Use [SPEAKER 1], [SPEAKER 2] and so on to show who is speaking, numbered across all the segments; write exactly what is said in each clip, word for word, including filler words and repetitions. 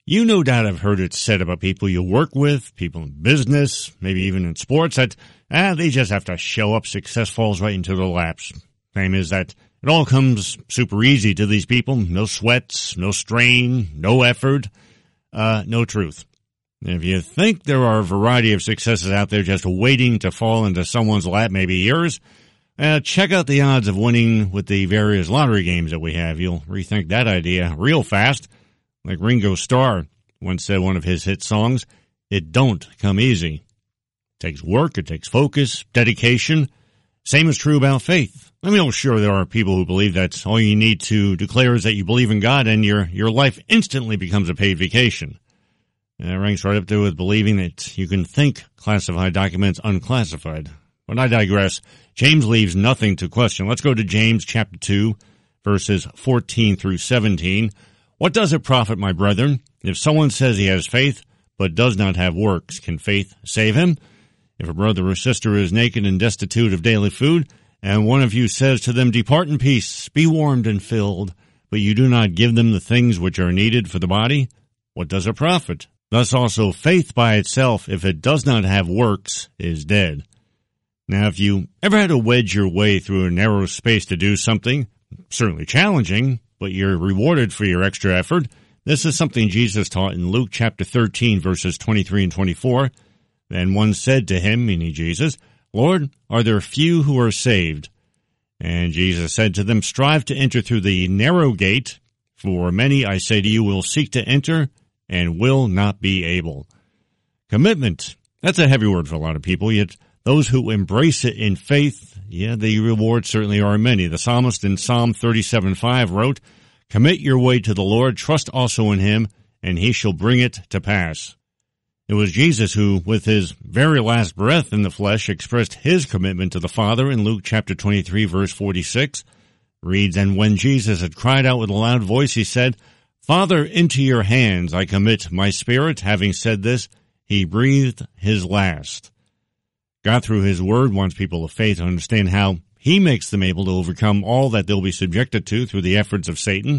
[SPEAKER 1] You no doubt have heard it said about people you work with, people in business, maybe even in sports, that ah, they just have to show up. Success falls right into their laps. Same is that it all comes super easy to these people. No sweats, no strain, no effort, uh, no truth. And if you think there are a variety of successes out there just waiting to fall into someone's lap, maybe yours, uh, check out the odds of winning with the various lottery games that we have. You'll rethink that idea real fast. Like Ringo Starr once said, one of his hit songs, "It don't come easy." It takes work, it takes focus, dedication. Same is true about faith. I mean, I'm sure there are people who believe that all you need to declare is that you believe in God and your, your life instantly becomes a paid vacation. And that ranks right up there with believing that you can think classified documents unclassified. But I digress. James leaves nothing to question. Let's go to James chapter two, verses fourteen through seventeen. What does it profit, my brethren, if someone says he has faith, but does not have works? Can faith save him? If a brother or sister is naked and destitute of daily food, and one of you says to them, "Depart in peace, be warmed and filled," but you do not give them the things which are needed for the body, what does it profit? Thus also faith by itself, if it does not have works, is dead. Now, if you ever had to wedge your way through a narrow space to do something, certainly challenging, but you're rewarded for your extra effort, this is something Jesus taught in Luke chapter thirteen, verses twenty-three and twenty-four. Then one said to him, meaning Jesus, "Lord, are there few who are saved?" And Jesus said to them, "Strive to enter through the narrow gate, for many, I say to you, will seek to enter and will not be able." Commitment. That's a heavy word for a lot of people, yet those who embrace it in faith, yeah, the rewards certainly are many. The psalmist in Psalm thirty-seven five wrote, "Commit your way to the Lord, trust also in him, and he shall bring it to pass." It was Jesus who, with his very last breath in the flesh, expressed his commitment to the Father in Luke chapter twenty-three, verse forty-six. Reads, "And when Jesus had cried out with a loud voice, he said, 'Father, into your hands I commit my spirit.' Having said this, he breathed his last." God, through his word, wants people of faith to understand how he makes them able to overcome all that they'll be subjected to through the efforts of Satan.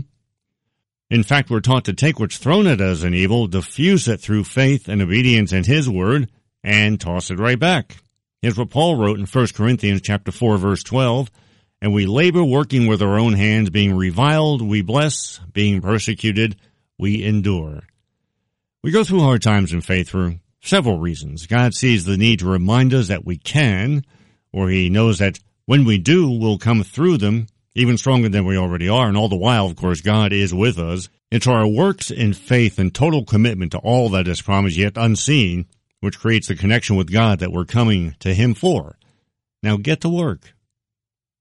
[SPEAKER 1] In fact, we're taught to take what's thrown at us in evil, diffuse it through faith and obedience in his word, and toss it right back. Here's what Paul wrote in First Corinthians chapter four, verse twelve, "And we labor working with our own hands, being reviled, we bless, being persecuted, we endure." We go through hard times in faith for several reasons. God sees the need to remind us that we can, or he knows that when we do, we'll come through them even stronger than we already are, and all the while, of course, God is with us. It's our works in faith and total commitment to all that is promised yet unseen, which creates the connection with God that we're coming to him for. Now get to work.